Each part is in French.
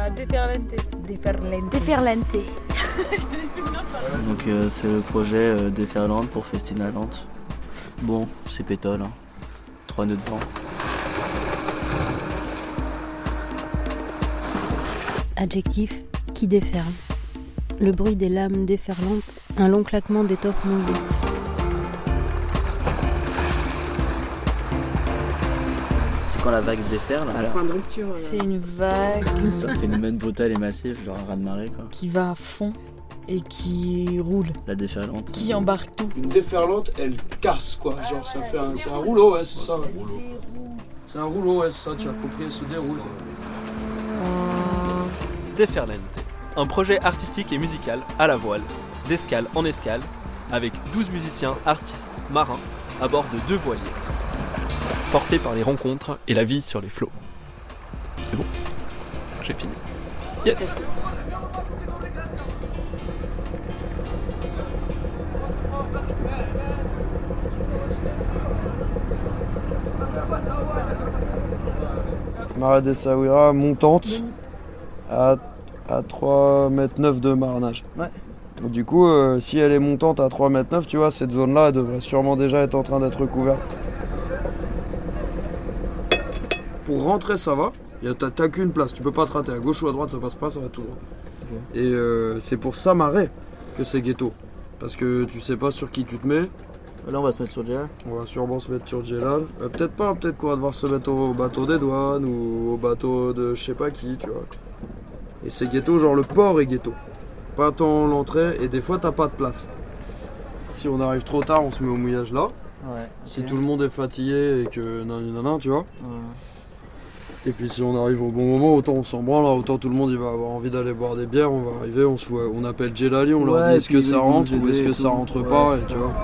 Déferlante. Donc c'est le projet Déferlante pour Festinaland. Bon, c'est pétole, hein. 3 nœuds de vent. Adjectif qui déferle. Le bruit des lames déferlantes, un long claquement d'étoffe moulée. C'est quand la vague déferle. C'est un point de rupture. C'est une vague C'est un phénomène brutal et massif, genre un raz-de-marée quoi. qui va à fond et qui roule, La déferlante. qui embarque tout. Une déferlante, elle casse quoi. Genre ça fait c'est un rouleau, ouais, c'est ça. C'est un rouleau, ouais, c'est ça, tu as compris, elle se déroule. Déferlante, un projet artistique et musical à la voile, d'escale en escale, avec 12 musiciens, artistes, marins, à bord de 2 voiliers, portés par les rencontres et la vie sur les flots. C'est bon, j'ai fini. Yes. Marais d'Essaouira montante à 3,9 m de marnage. Ouais. Donc, du coup, si elle est montante à 3,9 m, tu vois, cette zone-là, elle devrait sûrement déjà être en train d'être couverte. Pour rentrer, ça va. T'as qu'une place, tu peux pas te rater. À gauche ou à droite, ça passe pas, ça va tout droit. Okay. Et c'est pour s'amarrer que c'est ghetto. Parce que tu sais pas sur qui tu te mets. Là, on va se mettre sur Djelal. On va sûrement se mettre sur Djelal. Peut-être pas, peut-être qu'on va devoir se mettre au bateau des douanes ou au bateau de je sais pas qui, tu vois. Et c'est ghetto, genre le port est ghetto. Pas tant l'entrée, et des fois t'as pas de place. Si on arrive trop tard, on se met au mouillage là. Ouais. Si tout le monde est fatigué et que nanana, tu vois. Ouais. Et puis si on arrive au bon moment, autant on s'en branle, autant tout le monde il va avoir envie d'aller boire des bières, on va arriver, on appelle Djelali, on leur dit est-ce que ça rentre ou est-ce que ça rentre pas, et tu vois.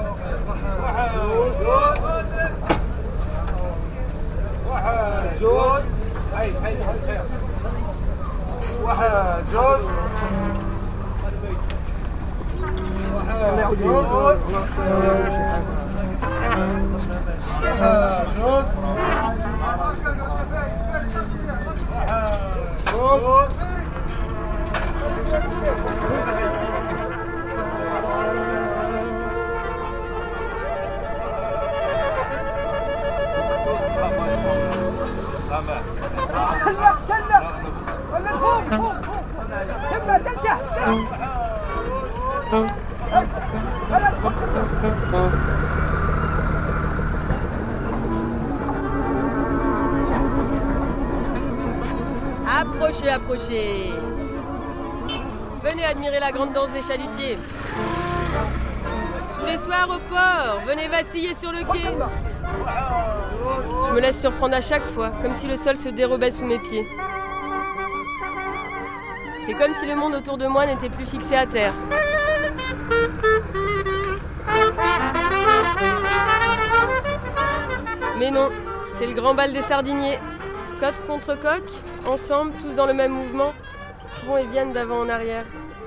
Approchez. Venez admirer la grande danse des chalutiers. Tous les soirs au port, venez vaciller sur le quai. Je me laisse surprendre à chaque fois, comme si le sol se dérobait sous mes pieds. C'est comme si le monde autour de moi n'était plus fixé à terre. Mais non, c'est le grand bal des sardiniers. Côte contre coque, ensemble, tous dans le même mouvement, vont et viennent d'avant en arrière.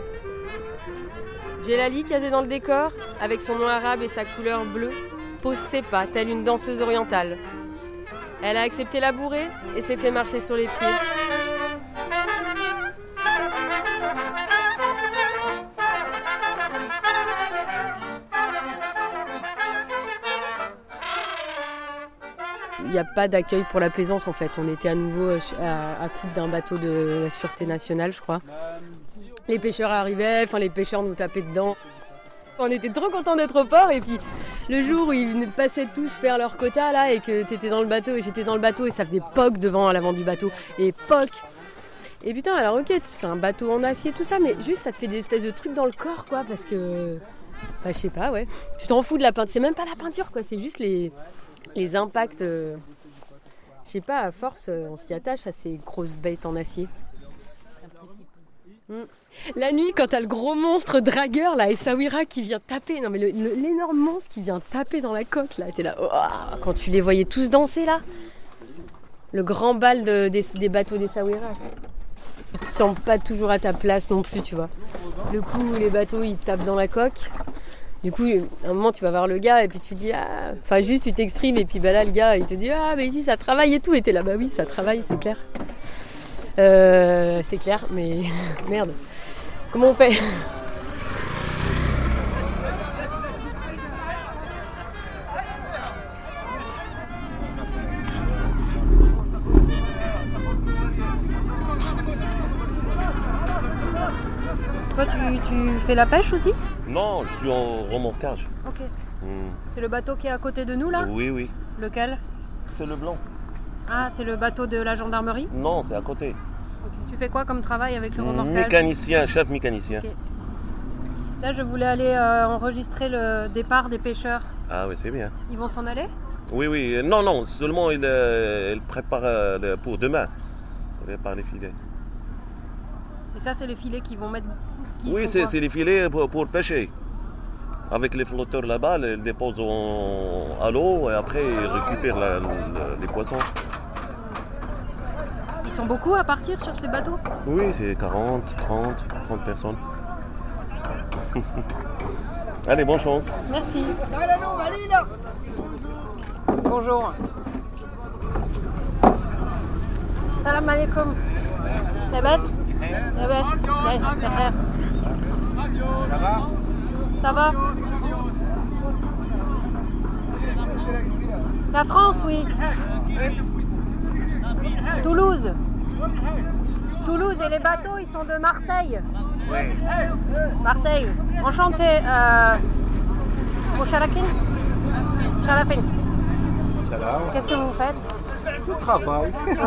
Djelali, casée dans le décor, avec son nom arabe et sa couleur bleue, pose ses pas, telle une danseuse orientale. Elle a accepté la bourrée et s'est fait marcher sur les pieds. Il n'y a pas d'accueil pour la plaisance en fait. On était à nouveau à coupe d'un bateau de la Sûreté Nationale, je crois. Les pêcheurs arrivaient, les pêcheurs nous tapaient dedans. On était trop contents d'être au port et puis le jour où ils passaient tous faire leur quota là et que t'étais dans le bateau et j'étais dans le bateau et ça faisait poc devant à l'avant du bateau et poc. Et putain, alors ok, c'est un bateau en acier tout ça, mais juste ça te fait des espèces de trucs dans le corps quoi, parce que je sais pas, ouais. Tu t'en fous de la peinture, c'est même pas la peinture quoi, c'est juste les impacts. Je sais pas, à force on s'y attache à ces grosses bêtes en acier. La nuit, quand t'as le gros monstre dragueur, là, Essaouira qui vient taper, non mais l'énorme monstre qui vient taper dans la coque, là, t'es là, oh, quand tu les voyais tous danser, là, le grand bal des bateaux d'Essaouira. Tu te sens pas toujours à ta place non plus, tu vois. Le coup où les bateaux, ils tapent dans la coque, du coup, à un moment, tu vas voir le gars et puis tu dis, juste tu t'exprimes et puis là, le gars, il te dit, mais ici, ça travaille et tout, et t'es là, bah oui, ça travaille, c'est clair. C'est clair, mais merde. Comment on fait ? Toi, tu fais la pêche aussi ? Non, je suis en remorquage. Ok. C'est le bateau qui est à côté de nous là ? Oui, oui. Lequel ? C'est le blanc. Ah, c'est le bateau de la gendarmerie ? Non, c'est à côté. Okay. Tu fais quoi comme travail avec le remorquage ? Mécanicien, chef mécanicien. Okay. Là, je voulais aller enregistrer le départ des pêcheurs. Ah oui, c'est bien. Ils vont s'en aller ? Oui, oui. Non, seulement il prépare pour demain. Il prépare les filets. Et ça, c'est les filets qu'ils vont mettre... Oui, c'est les filets pour pêcher. Avec les flotteurs là-bas, ils les déposent à l'eau et après ils récupèrent les poissons. Ils sont beaucoup à partir sur ces bateaux ? Oui, c'est 40 personnes. Allez, bonne chance. Merci. Bonjour. Salam alaikum. Labas. Ça va ? La France, oui. Toulouse. Toulouse et les bateaux, ils sont de Marseille. Marseille. Enchanté. Moucharakin. Charafin. Qu'est-ce que vous faites ? Je travaille.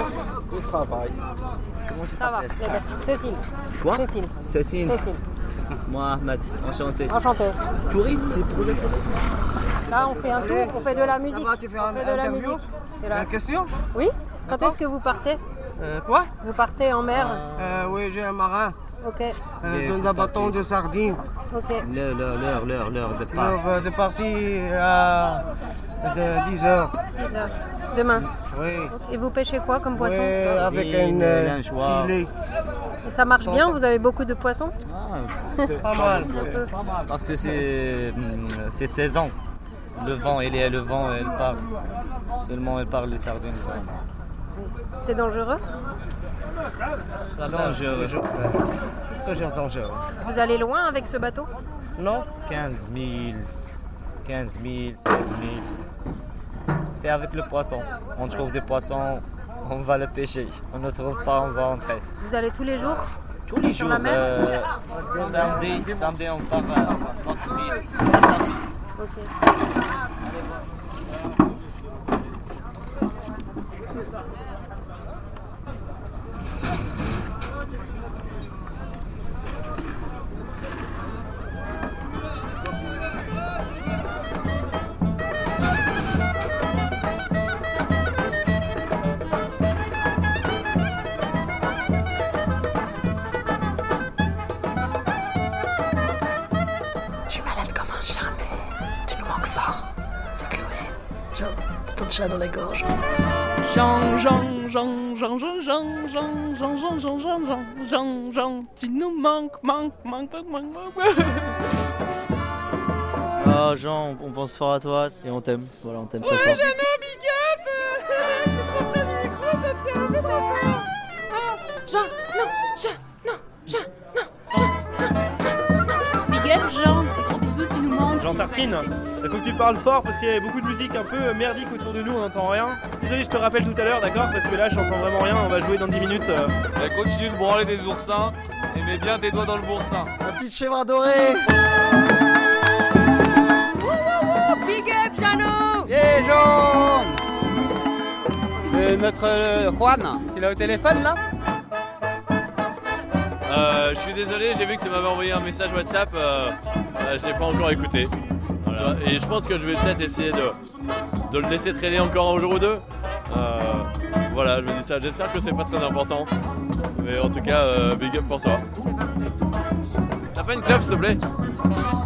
Ça va. Cécile. Quoi ? Cécile. Moi, Ahmad, enchanté. Enchanté. Touriste, c'est pour le... Là, on fait un tour, on fait de la musique. tu fais On fait de la musique. Et là- Une question ? Oui ? Quand est-ce que vous partez ? Quoi ? Vous partez en mer ? Oui, j'ai un marin Ok, dans un bâton de sardines. ok. L'heure de départ. L'heure de partir à de 10 heures. 10 heures. Demain. Oui. Et vous pêchez quoi comme poisson ? Avec Sardines, un lingeoire. filet. Et ça marche bien ? Vous avez beaucoup de poissons ? Pas mal. Parce que c'est cette saison. Le vent, elle part. Seulement elle parle de sardines. C'est dangereux ? Dangereux. Toujours dangereux. Vous allez loin avec ce bateau ? Non ? 15 000, 16 000. C'est avec le poisson. On trouve des poissons, on va le pêcher. On ne trouve pas, on va rentrer. Vous allez tous les jours ? Tous les Sur jours. la mer Samedi, on part à 30 000. Ok. Je suis malade comme un chat, mais tu nous manques fort. C'est Chloé. Genre, ton chat dans la gorge. Jean, tu nous manques. Ah Jean, on pense fort à toi et on t'aime. Voilà, on t'aime très fort. Big up, Jean. Des gros bisous, tu nous manques. Jean Tartine, il faut que tu parles fort parce qu'il y a beaucoup de musique un peu merdique autour de nous, on n'entend rien. Désolé, je te rappelle tout à l'heure, d'accord ? Parce que là, j'entends vraiment rien, on va jouer dans 10 minutes. Continue de branler des oursins et mets bien tes doigts dans le boursin. La petite chèvre adorée. Big up, Jeannot ! Et Jean notre Juan, c'est là au téléphone là ? Je suis désolé, j'ai vu que tu m'avais envoyé un message WhatsApp, je l'ai pas encore écouté. Voilà. Et je pense que je vais peut-être essayer de le laisser traîner encore un jour ou deux. Voilà, je me dis ça, j'espère que c'est pas très important. Mais en tout cas, big up pour toi. T'as pas une clope s'il te plaît ?